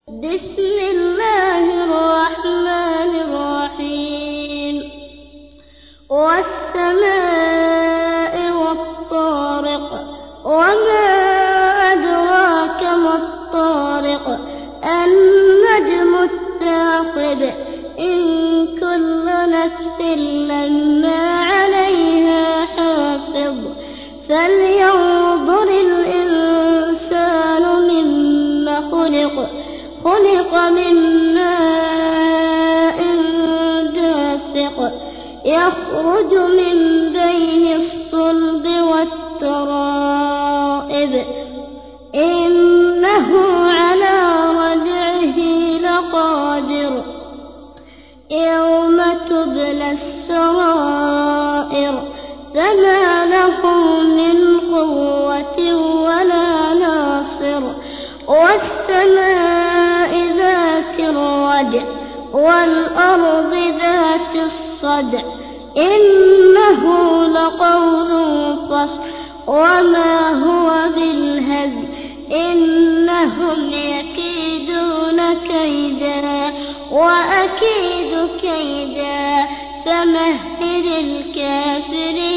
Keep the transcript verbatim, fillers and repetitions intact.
بسم الله الرحمن الرحيم والسماء والطارق وما أدراك ما الطارق النجم الثاقب إن كل نفس لما عليها حافظ فلينظر الإنسان مما خلق خلق من ماء دافق يخرج من بين الصلب والترائب إنه على رجعه لقادر يوم تبلى السرائر فما له من قوة ولا ناصر والسماء ذات الرجع والأرض ذات الصدع إنه لقول فصل وما هو بالهزل إنهم يكيدون كيدا وأكيد كيدا فمهل الكافرين